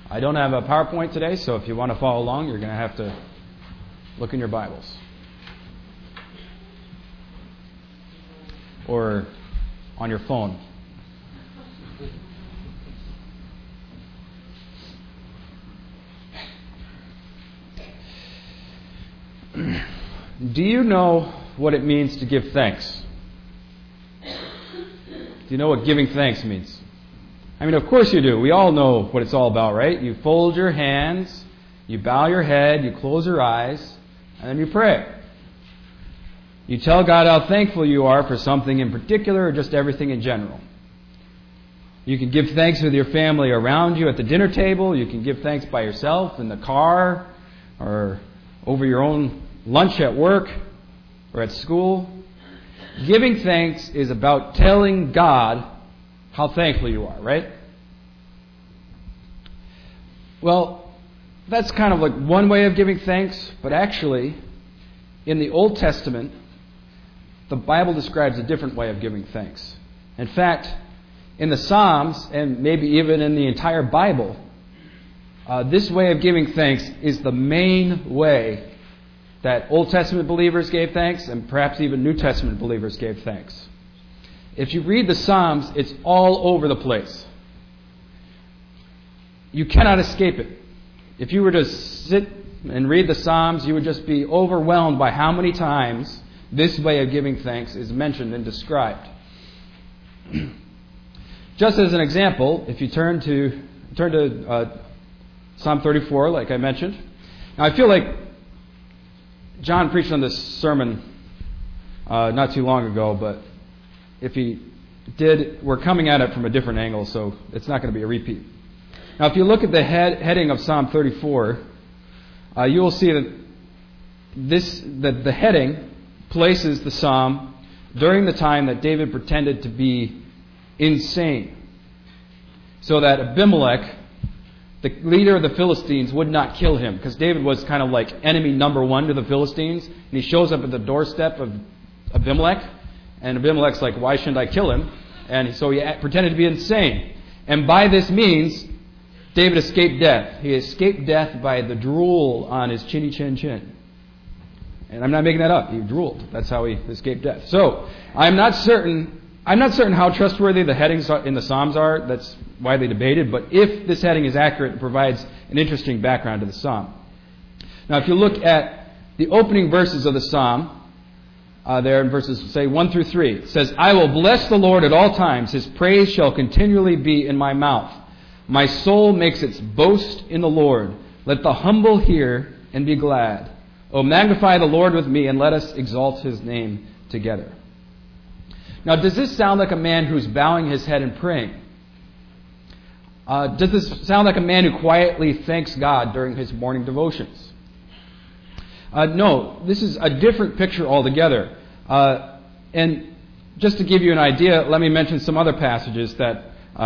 I don't have a PowerPoint today, so if you want to follow along, you're going to have to look in your Bibles. Or on your phone. Do you know what it means to give thanks? Do you know what giving thanks means? I mean, of course you do. We all know what it's all about, right? You fold your hands, you bow your head, you close your eyes, and then you pray. You tell God how thankful you are for something in particular or just everything in general. You can give thanks with your family around you at the dinner table. You can give thanks by yourself in the car or over your own lunch at work or at school. Giving thanks is about telling God how thankful you are, right? Well, that's kind of like one way of giving thanks, but actually, in the Old Testament, the Bible describes a different way of giving thanks. In fact, in the Psalms, and maybe even in the entire Bible, this way of giving thanks is the main way that Old Testament believers gave thanks, and perhaps even New Testament believers gave thanks. If you read the Psalms, it's all over the place. You cannot escape it. If you were to sit and read the Psalms, you would just be overwhelmed by how many times this way of giving thanks is mentioned and described. Just as an example, if you turn to Psalm 34, like I mentioned. Now, I feel like John preached on this sermon not too long ago, but if he did, we're coming at it from a different angle, so it's not going to be a repeat. Now, if you look at the heading of Psalm 34, you will see that the heading places the psalm during the time that David pretended to be insane, so that Abimelech, the leader of the Philistines, would not kill him, because David was kind of like enemy number one to the Philistines, and he shows up at the doorstep of Abimelech, and Abimelech's like, why shouldn't I kill him? And so he pretended to be insane. And by this means, David escaped death. He escaped death by the drool on his chinny chin chin. And I'm not making that up. He drooled. That's how he escaped death. So, I'm not certain how trustworthy the headings in the Psalms are. That's widely debated. But if this heading is accurate, it provides an interesting background to the Psalm. Now, if you look at the opening verses of the Psalm, there in verses, say, 1 through 3, it says, I will bless the Lord at all times. His praise shall continually be in my mouth. My soul makes its boast in the Lord. Let the humble hear and be glad. Oh, magnify the Lord with me, and let us exalt His name together. Now, does this sound like a man who's bowing his head and praying? Does this sound like a man who quietly thanks God during his morning devotions? No, this is a different picture altogether. And just to give you an idea, let me mention some other passages that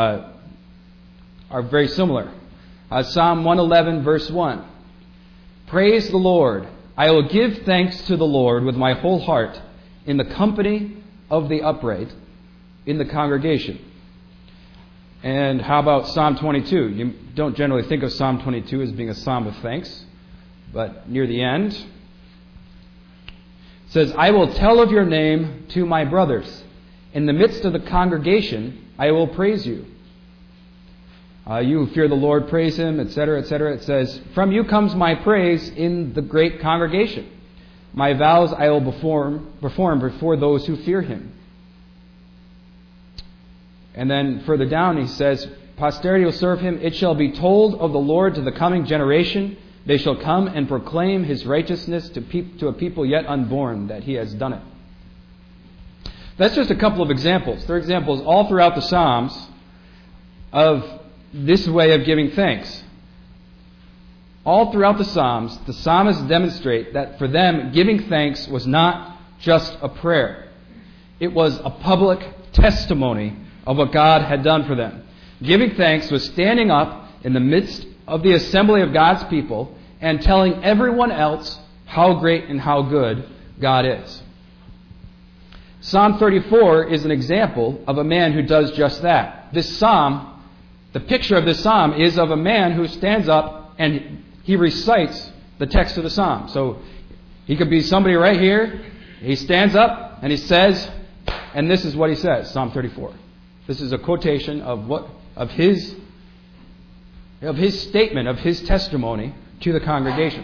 are very similar. Psalm 111, verse 1. Praise the Lord. I will give thanks to the Lord with my whole heart in the company of the upright in the congregation. And how about Psalm 22? You don't generally think of Psalm 22 as being a psalm of thanks, but near the end, it says, I will tell of your name to my brothers. In the midst of the congregation, I will praise you. You who fear the Lord, praise Him, etc., etc. It says, from you comes my praise in the great congregation. My vows I will perform before those who fear Him. And then further down he says, posterity will serve Him. It shall be told of the Lord to the coming generation. They shall come and proclaim His righteousness to a people yet unborn, that He has done it. That's just a couple of examples. There are examples all throughout the Psalms of this way of giving thanks. All throughout the Psalms, the psalmists demonstrate that for them, giving thanks was not just a prayer. It was a public testimony of what God had done for them. Giving thanks was standing up in the midst of the assembly of God's people and telling everyone else how great and how good God is. Psalm 34 is an example of a man who does just that. This psalm The picture of this psalm is of a man who stands up and he recites the text of the psalm. So he could be somebody right here. He stands up and he says, and this is what he says, Psalm 34. This is a quotation of his statement, of his testimony to the congregation.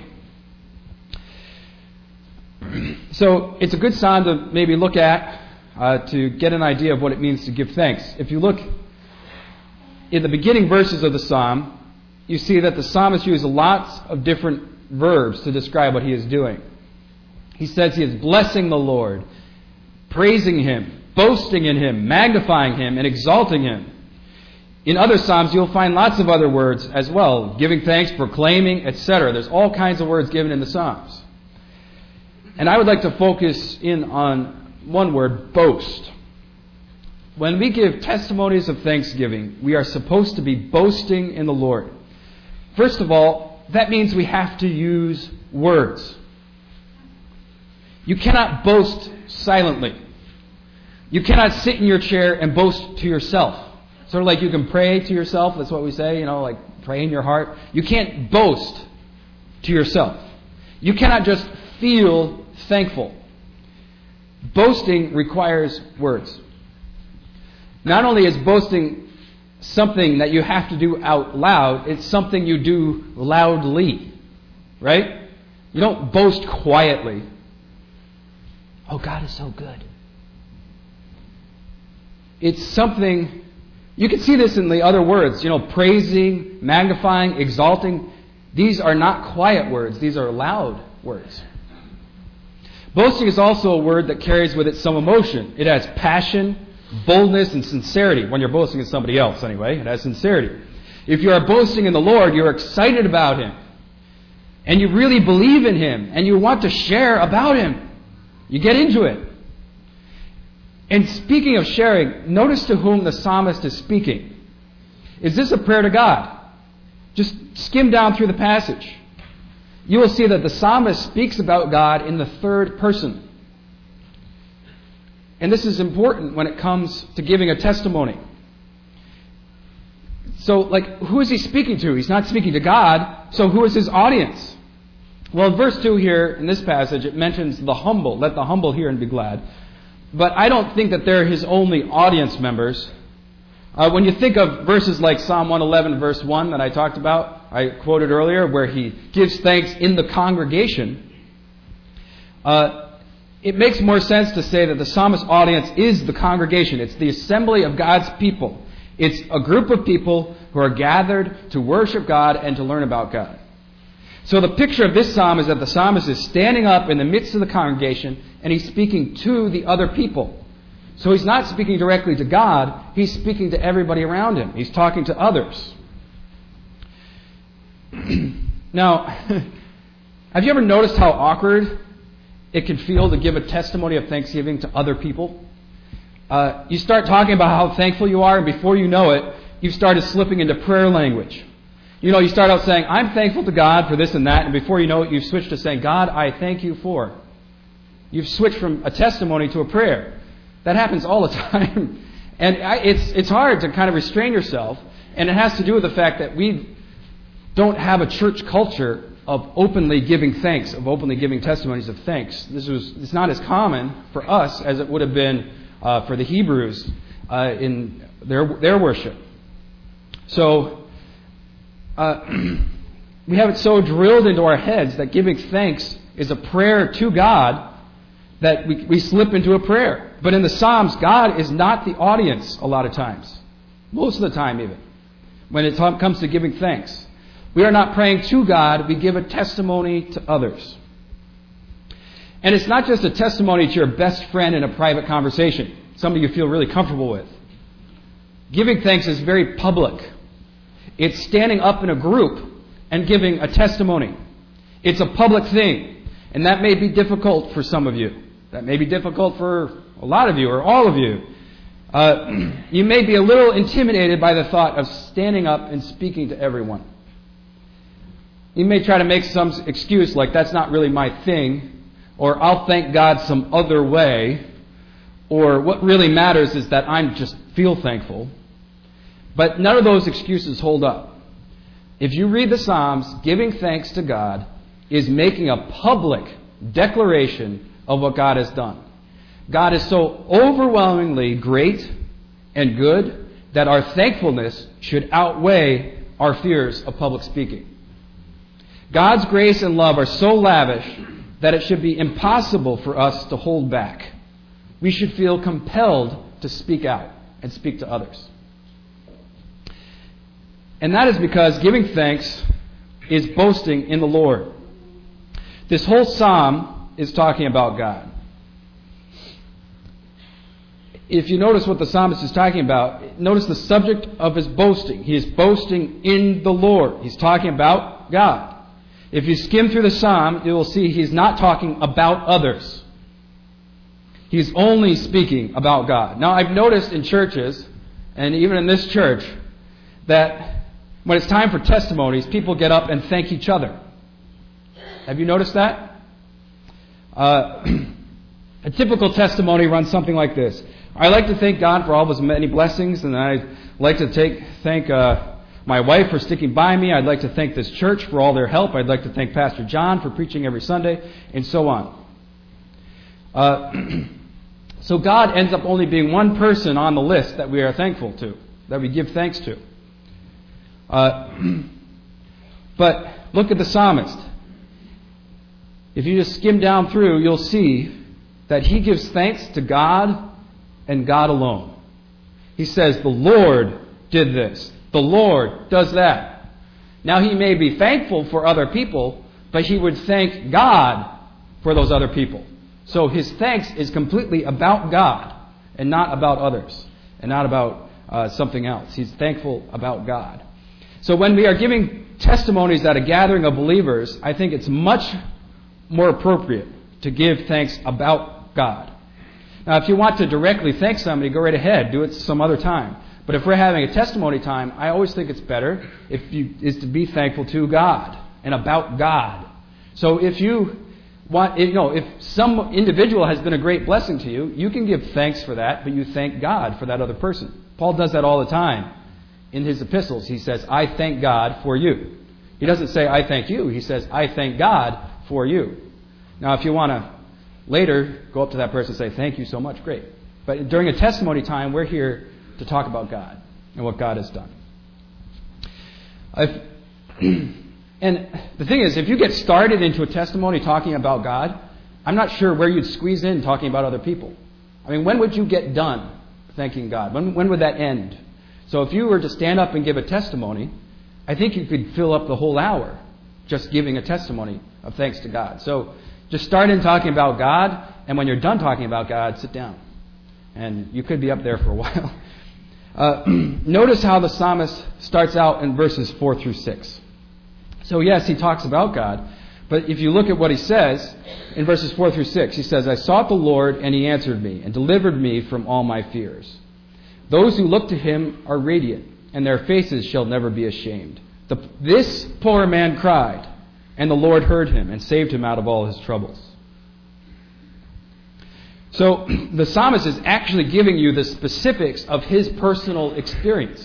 So it's a good psalm to maybe look at to get an idea of what it means to give thanks. If you look in the beginning verses of the psalm, you see that the psalmist uses lots of different verbs to describe what he is doing. He says he is blessing the Lord, praising Him, boasting in Him, magnifying Him, and exalting Him. In other psalms, you'll find lots of other words as well, giving thanks, proclaiming, etc. There's all kinds of words given in the psalms. And I would like to focus in on one word, boast. When we give testimonies of thanksgiving, we are supposed to be boasting in the Lord. First of all, that means we have to use words. You cannot boast silently. You cannot sit in your chair and boast to yourself. Sort of like you can pray to yourself. That's what we say, like pray in your heart. You can't boast to yourself. You cannot just feel thankful. Boasting requires words. Not only is boasting something that you have to do out loud, it's something you do loudly. Right? You don't boast quietly. Oh, God is so good. It's something, you can see this in the other words, praising, magnifying, exalting. These are not quiet words, these are loud words. Boasting is also a word that carries with it some emotion. It has passion, boldness, and sincerity. When you're boasting in somebody else, anyway, it has sincerity. If you are boasting in the Lord, you're excited about Him. And you really believe in Him. And you want to share about Him. You get into it. And speaking of sharing, notice to whom the psalmist is speaking. Is this a prayer to God? Just skim down through the passage. You will see that the psalmist speaks about God in the third person. And this is important when it comes to giving a testimony. So, who is he speaking to? He's not speaking to God, so who is his audience? Well, in verse 2 here, in this passage, it mentions the humble. Let the humble hear and be glad. But I don't think that they're his only audience members. When you think of verses like Psalm 111, verse 1 that I talked about, I quoted earlier, where he gives thanks in the congregation, it makes more sense to say that the psalmist's audience is the congregation. It's the assembly of God's people. It's a group of people who are gathered to worship God and to learn about God. So the picture of this psalm is that the psalmist is standing up in the midst of the congregation and he's speaking to the other people. So he's not speaking directly to God, he's speaking to everybody around him. He's talking to others. Now, have you ever noticed how awkward it can feel to give a testimony of thanksgiving to other people? You start talking about how thankful you are, and before you know it, you've started slipping into prayer language. You start out saying, I'm thankful to God for this and that, and before you know it, you've switched to saying, God, I thank you for. You've switched from a testimony to a prayer. That happens all the time. And it's hard to kind of restrain yourself, and it has to do with the fact that we don't have a church culture of openly giving thanks, of openly giving testimonies of thanks. It's not as common for us as it would have been for the Hebrews in their worship. So we have it so drilled into our heads that giving thanks is a prayer to God that we slip into a prayer. But in the Psalms, God is not the audience a lot of times. Most of the time even. When it comes to giving thanks. We are not praying to God, we give a testimony to others. And it's not just a testimony to your best friend in a private conversation, somebody you feel really comfortable with. Giving thanks is very public. It's standing up in a group and giving a testimony. It's a public thing. And that may be difficult for some of you. That may be difficult for a lot of you or all of you. You may be a little intimidated by the thought of standing up and speaking to everyone. You may try to make some excuse like, that's not really my thing, or I'll thank God some other way, or what really matters is that I just feel thankful. But none of those excuses hold up. If you read the Psalms, giving thanks to God is making a public declaration of what God has done. God is so overwhelmingly great and good that our thankfulness should outweigh our fears of public speaking. God's grace and love are so lavish that it should be impossible for us to hold back. We should feel compelled to speak out and speak to others. And that is because giving thanks is boasting in the Lord. This whole psalm is talking about God. If you notice what the psalmist is talking about, notice the subject of his boasting. He is boasting in the Lord. He's talking about God. If you skim through the psalm, you will see he's not talking about others. He's only speaking about God. Now, I've noticed in churches, and even in this church, that when it's time for testimonies, people get up and thank each other. Have you noticed that? A typical testimony runs something like this. I like to thank God for all of His many blessings, and I'd like to thank my wife for sticking by me. I'd like to thank this church for all their help. I'd like to thank Pastor John for preaching every Sunday, and so on. So God ends up only being one person on the list that we are thankful to, that we give thanks to. But look at the psalmist. If you just skim down through, you'll see that he gives thanks to God and God alone. He says, the Lord did this. The Lord does that. Now he may be thankful for other people, but he would thank God for those other people. So his thanks is completely about God and not about others and not about something else. He's thankful about God. So when we are giving testimonies at a gathering of believers, I think it's much more appropriate to give thanks about God. Now, if you want to directly thank somebody, go right ahead. Do it some other time. But if we're having a testimony time, I always think it's better is to be thankful to God and about God. So if you want, if some individual has been a great blessing to you, you can give thanks for that, but you thank God for that other person. Paul does that all the time. In his epistles, he says, I thank God for you. He doesn't say, I thank you. He says, I thank God for you. Now, if you want to later go up to that person and say, thank you so much, great. But during a testimony time, we're here to talk about God and what God has done. And the thing is, if you get started into a testimony talking about God, I'm not sure where you'd squeeze in talking about other people. I mean, when would you get done thanking God? When would that end? So if you were to stand up and give a testimony, I think you could fill up the whole hour just giving a testimony of thanks to God. So just start in talking about God, and when you're done talking about God, sit down. And you could be up there for a while. Notice how the psalmist starts out in verses 4 through 6. So yes, he talks about God, but if you look at what he says in verses 4 through 6, he says, I sought the Lord, and He answered me, and delivered me from all my fears. Those who look to Him are radiant, and their faces shall never be ashamed. This poor man cried, and the Lord heard him and saved him out of all his troubles. So the psalmist is actually giving you the specifics of his personal experience.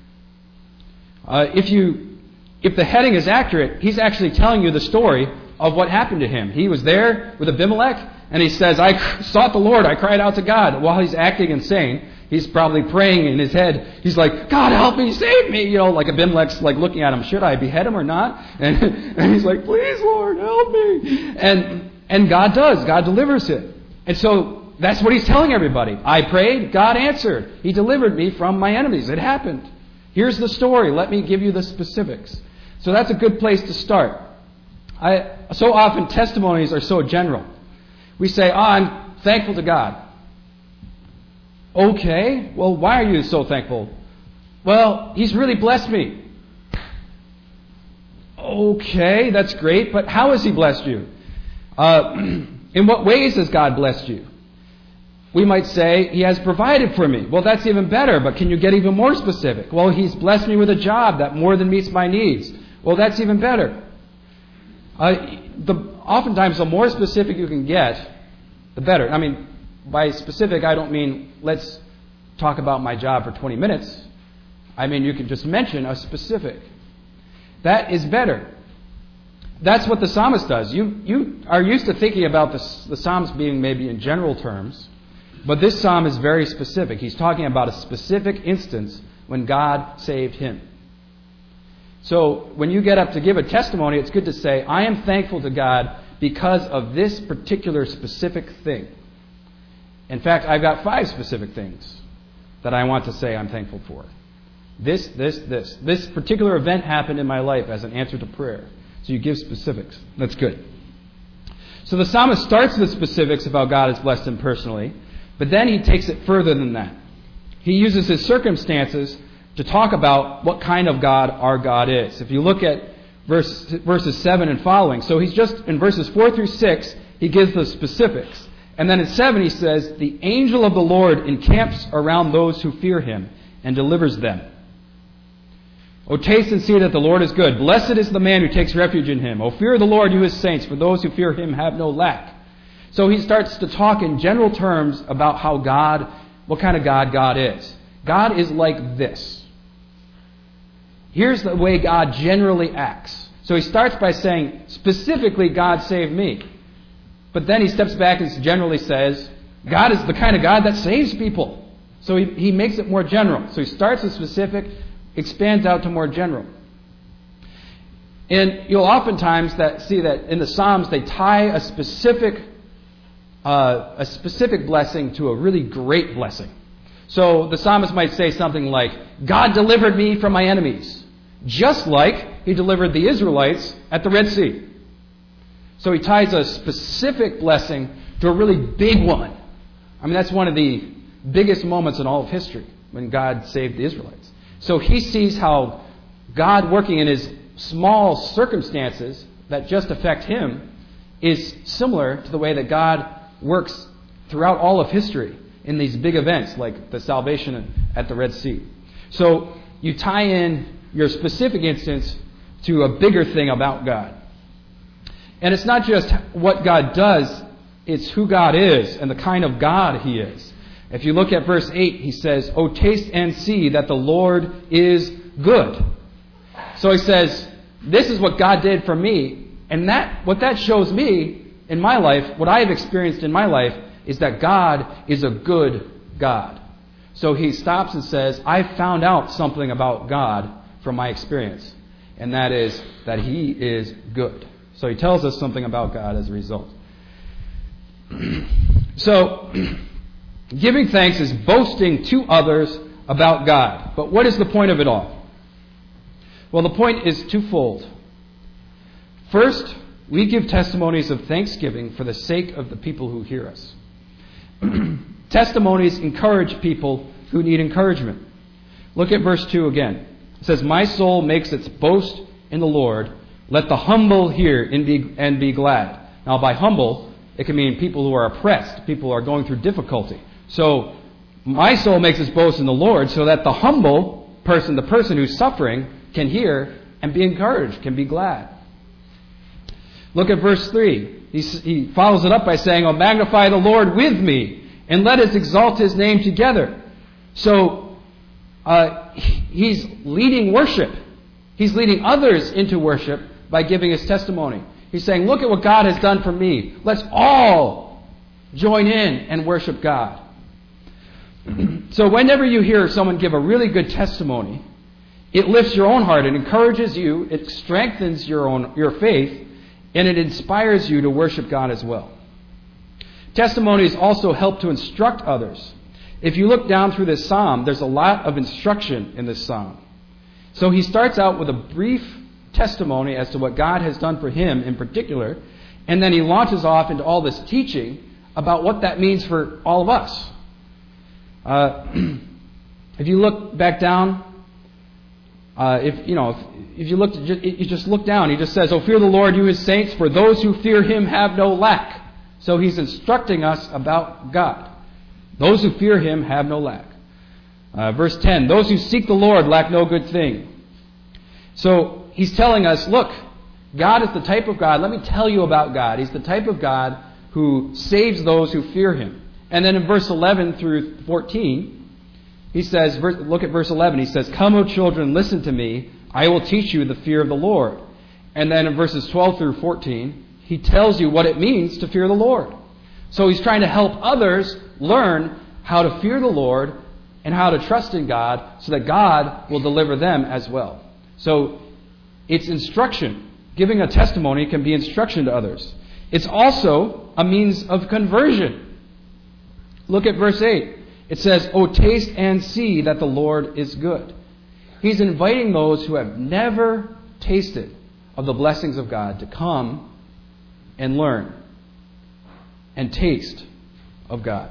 If the heading is accurate, he's actually telling you the story of what happened to him. He was there with Abimelech, and he says, I sought the Lord, I cried out to God. While he's acting insane, he's probably praying in his head. He's like, God, help me, save me. Like Abimelech's like looking at him, should I behead him or not? And he's like, please, Lord, help me. And God does. God delivers him. And so that's what he's telling everybody. I prayed, God answered. He delivered me from my enemies. It happened. Here's the story. Let me give you the specifics. So that's a good place to start. So often testimonies are so general. We say, I'm thankful to God. Okay, well, why are you so thankful? Well, He's really blessed me. Okay, that's great, but how has He blessed you? In what ways has God blessed you? We might say, He has provided for me. Well, that's even better, but can you get even more specific? Well, He's blessed me with a job that more than meets my needs. Well, that's even better. Oftentimes, the more specific you can get, the better. I mean, by specific, I don't mean let's talk about my job for 20 minutes. I mean, you can just mention a specific. That is better. That's what the psalmist does. You are used to thinking about the Psalms being maybe in general terms, but this psalm is very specific. He's talking about a specific instance when God saved him. So when you get up to give a testimony, it's good to say, I am thankful to God because of this particular specific thing. In fact, I've got 5 specific things that I want to say I'm thankful for. This. This particular event happened in my life as an answer to prayer. So you give specifics. That's good. So the psalmist starts with specifics about God has blessed him personally, but then he takes it further than that. He uses his circumstances to talk about what kind of God our God is. If you look at verses 7 and following, so he's just in verses 4 through 6, he gives the specifics. And then in 7 he says, the angel of the Lord encamps around those who fear him and delivers them. O taste and see that the Lord is good. Blessed is the man who takes refuge in him. O fear the Lord, you his saints, for those who fear him have no lack. So he starts to talk in general terms about how God, what kind of God is. God is like this. Here's the way God generally acts. So he starts by saying, specifically, God saved me. But then he steps back and generally says, God is the kind of God that saves people. So he makes it more general. So he starts with specific, expands out to more general. And you'll oftentimes see that in the Psalms they tie a specific blessing to a really great blessing. So the psalmist might say something like, God delivered me from my enemies, just like he delivered the Israelites at the Red Sea. So he ties a specific blessing to a really big one. I mean, that's one of the biggest moments in all of history when God saved the Israelites. So he sees how God working in his small circumstances that just affect him is similar to the way that God works throughout all of history in these big events like the salvation at the Red Sea. So you tie in your specific instance to a bigger thing about God. And it's not just what God does, it's who God is and the kind of God he is. If you look at verse 8, he says, O taste and see that the Lord is good. So he says, this is what God did for me. And what that shows me in my life, what I have experienced in my life, is that God is a good God. So he stops and says, I found out something about God from my experience. And that is that he is good. So he tells us something about God as a result. So giving thanks is boasting to others about God. But what is the point of it all? Well, the point is twofold. First, we give testimonies of thanksgiving for the sake of the people who hear us. Testimonies encourage people who need encouragement. Look at verse 2 again. It says, my soul makes its boast in the Lord. Let the humble hear and be glad. Now, by humble, it can mean people who are oppressed, people who are going through difficulty. So, my soul makes its boast in the Lord so that the humble person, the person who's suffering, can hear and be encouraged, can be glad. Look at verse 3. He follows it up by saying, oh, magnify the Lord with me, and let us exalt his name together. So, he's leading worship. He's leading others into worship by giving his testimony. He's saying, look at what God has done for me. Let's all join in and worship God. So whenever you hear someone give a really good testimony, it lifts your own heart. It encourages you. It strengthens your faith. And it inspires you to worship God as well. Testimonies also help to instruct others. If you look down through this psalm, there's a lot of instruction in this psalm. So he starts out with a brief testimony as to what God has done for him in particular, and then he launches off into all this teaching about what that means for all of us. If you look back down, if you just look down, he just says, "Oh, fear the Lord, you his saints, for those who fear him have no lack." So he's instructing us about God. Those who fear him have no lack. Verse 10, those who seek the Lord lack no good thing. So he's telling us, look, God is the type of God. Let me tell you about God. He's the type of God who saves those who fear him. And then in verse 11 through 14, He says, look at verse 11. He says, "Come, O children, listen to me. I will teach you the fear of the Lord." And then in verses 12 through 14, he tells you what it means to fear the Lord. So he's trying to help others learn how to fear the Lord and how to trust in God so that God will deliver them as well. So it's instruction. Giving a testimony can be instruction to others. It's also a means of conversion. Look at verse 8. It says, "O taste and see that the Lord is good." He's inviting those who have never tasted of the blessings of God to come and learn and taste of God.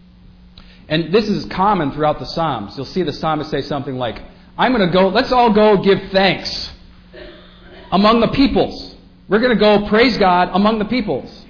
And this is common throughout the Psalms. You'll see the psalmist say something like, let's all go give thanks among the peoples. We're going to go praise God among the peoples.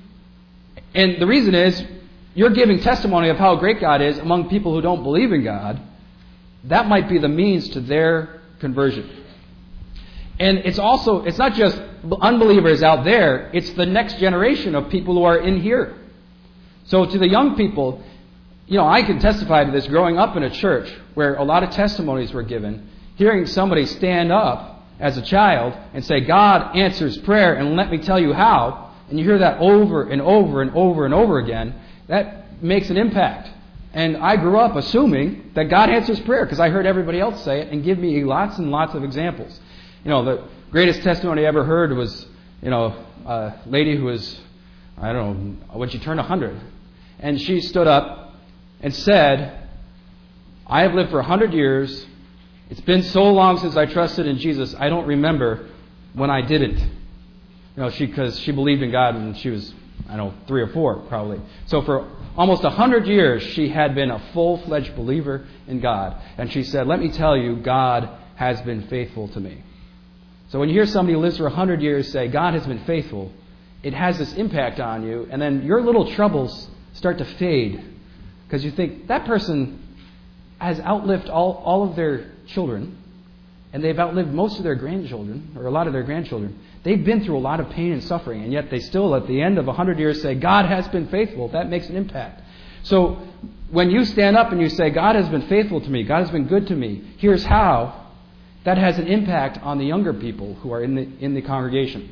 And the reason is, you're giving testimony of how great God is among people who don't believe in God. That might be the means to their conversion. And it's not just unbelievers out there, it's the next generation of people who are in here. So to the young people, I can testify to this growing up in a church where a lot of testimonies were given, hearing somebody stand up as a child and say, "God answers prayer, and let me tell you how," and you hear that over and over and over and over again, that makes an impact. And I grew up assuming that God answers prayer because I heard everybody else say it and give me lots and lots of examples. The greatest testimony I ever heard was, a lady who was, when she turned 100. And she stood up and said, "I have lived for 100 years. It's been so long since I trusted in Jesus, I don't remember when I didn't." Because she believed in God when she was, 3 or 4 probably. So for almost 100 years, she had been a full-fledged believer in God. And she said, "Let me tell you, God has been faithful to me." So when you hear somebody who lives for 100 years say, "God has been faithful," it has this impact on you. And then your little troubles start to fade because you think, that person has outlived all of their children, and they've outlived most of their grandchildren, or a lot of their grandchildren. They've been through a lot of pain and suffering, and yet they still, at the end of 100 years, say, "God has been faithful." That makes an impact. So when you stand up and you say, "God has been faithful to me, God has been good to me, here's how," that has an impact on the younger people who are in the congregation.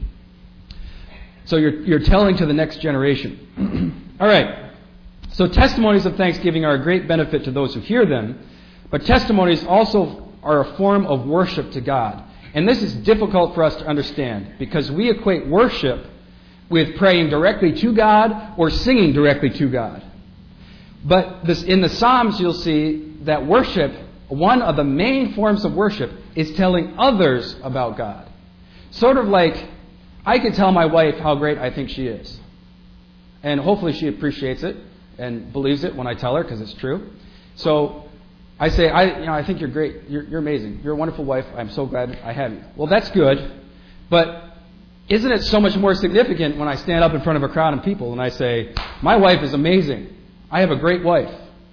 So you're telling to the next generation. All right. So testimonies of thanksgiving are a great benefit to those who hear them, but testimonies also are a form of worship to God. And this is difficult for us to understand because we equate worship with praying directly to God or singing directly to God. But in the Psalms, you'll see that worship, one of the main forms of worship, is telling others about God. Sort of like, I could tell my wife how great I think she is. And hopefully she appreciates it and believes it when I tell her, because it's true. So I say, I think you're great. You're amazing. You're a wonderful wife. I'm so glad I have you. Well, that's good. But isn't it so much more significant when I stand up in front of a crowd of people and I say, "My wife is amazing. I have a great wife."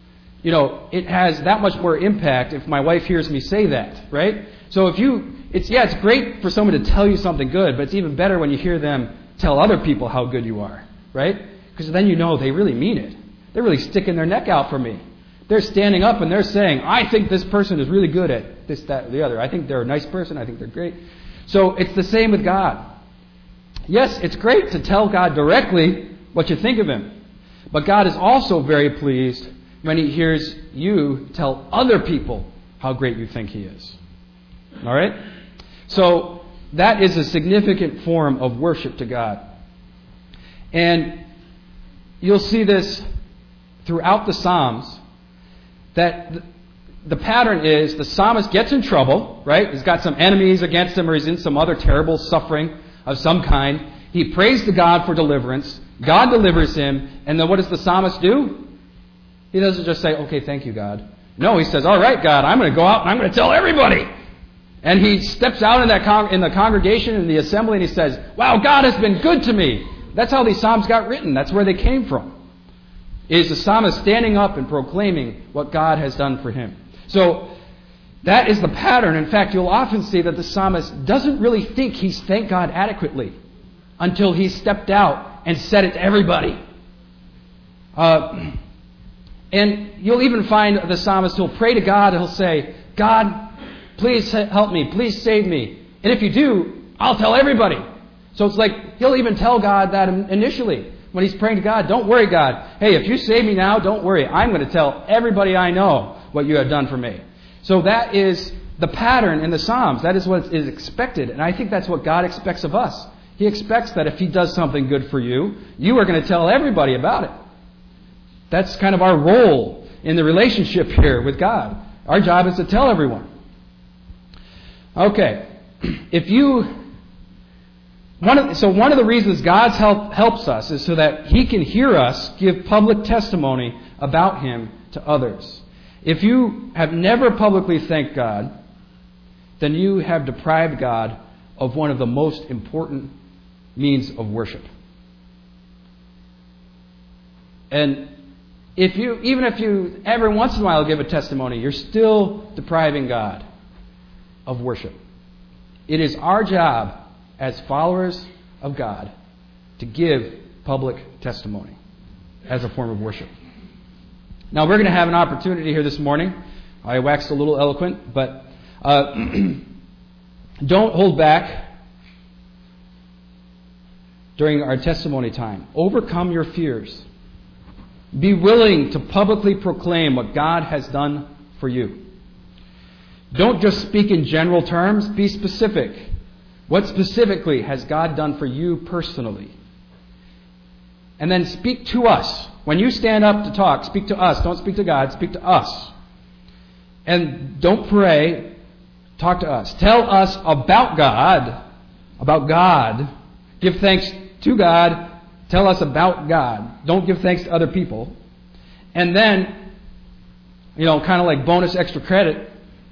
It has that much more impact if my wife hears me say that, right? So it's great for someone to tell you something good, but it's even better when you hear them tell other people how good you are, right? Because then they really mean it. They're really sticking their neck out for me. They're standing up and they're saying, "I think this person is really good at this, that, or the other. I think they're a nice person. I think they're great." So it's the same with God. Yes, it's great to tell God directly what you think of Him. But God is also very pleased when He hears you tell other people how great you think He is. All right? So that is a significant form of worship to God. And you'll see this throughout the Psalms, that the pattern is the psalmist gets in trouble, right? He's got some enemies against him, or he's in some other terrible suffering of some kind. He prays to God for deliverance. God delivers him. And then what does the psalmist do? He doesn't just say, "Okay, thank you, God." No, he says, "All right, God, I'm going to go out and I'm going to tell everybody." And he steps out in the congregation, in the assembly, and he says, "Wow, God has been good to me." That's how these psalms got written. That's where they came from. Is the psalmist standing up and proclaiming what God has done for him. So that is the pattern. In fact, you'll often see that the psalmist doesn't really think he's thanked God adequately until he stepped out and said it to everybody. And you'll even find the psalmist who'll pray to God and he'll say, God, please help me. Please save me. And if you do, I'll tell everybody. So it's like he'll even tell God that initially when he's praying to God. Don't worry, God. Hey, if you save me now, don't worry. I'm going to tell everybody I know what you have done for me. So that is the pattern in the Psalms. That is what is expected. And I think that's what God expects of us. He expects that if he does something good for you, you are going to tell everybody about it. That's kind of our role in the relationship here with God. Our job is to tell everyone. Okay. One of the reasons God's help helps us is so that he can hear us give public testimony about him to others. If you have never publicly thanked God, then you have deprived God of one of the most important means of worship. And even if you every once in a while give a testimony, you're still depriving God of worship. It is our job as followers of God to give public testimony as a form of worship. Now, we're going to have an opportunity here this morning. I waxed a little eloquent, but don't hold back during our testimony time. Overcome your fears. Be willing to publicly proclaim what God has done for you. Don't just speak in general terms. Be specific. What specifically has God done for you personally? And then speak to us. When you stand up to talk, speak to us. Don't speak to God. Speak to us. And don't pray. Talk to us. Tell us about God. About God. Give thanks to God. Tell us about God. Don't give thanks to other people. And then, kind of like bonus extra credit,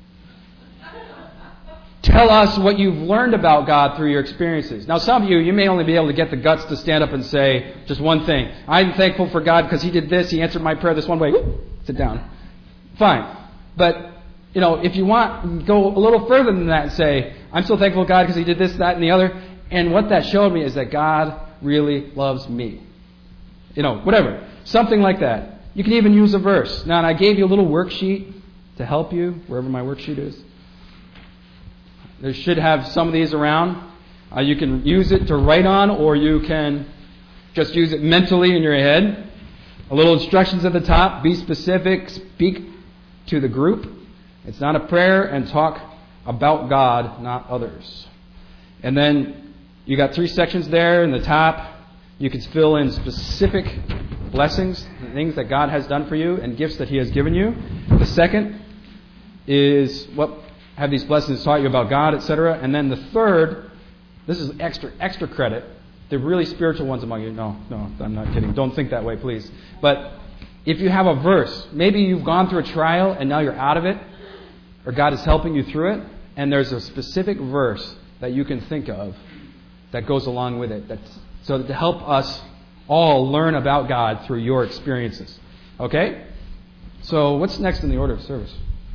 tell us what you've learned about God through your experiences. Now, some of you may only be able to get the guts to stand up and say just one thing. I'm thankful for God because he did this. He answered my prayer this one way. Sit down. Fine. But, if you want, go a little further than that and say, I'm so thankful to God because he did this, that, and the other. And what that showed me is that God really loves me. Whatever. Something like that. You can even use a verse. Now, and I gave you a little worksheet to help you, wherever my worksheet is. There should have some of these around. You can use it to write on, or you can just use it mentally in your head. A little instructions at the top. Be specific. Speak to the group. It's not a prayer, and talk about God, not others. And then you got 3 sections there in the top. You can fill in specific blessings, things that God has done for you, and gifts that he has given you. The second is what have these blessings taught you about God, etc. And then the third, this is extra credit. The really spiritual ones among you. No, I'm not kidding. Don't think that way, please. But if you have a verse, maybe you've gone through a trial and now you're out of it, or God is helping you through it, and there's a specific verse that you can think of that goes along with it. So to help us all learn about God through your experiences. Okay? So what's next in the order of service?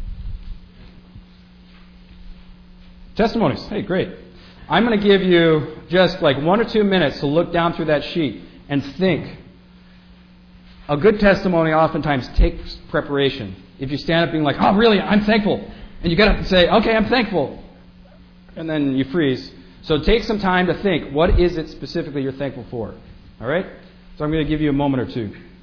Testimonies. Hey, great. I'm going to give you just like 1 or 2 minutes to look down through that sheet and think. A good testimony oftentimes takes preparation. If you stand up being like, oh, really, I'm thankful. And you get up and say, okay, I'm thankful. And then you freeze. So take some time to think, what is it specifically you're thankful for? All right? So I'm going to give you a moment or two.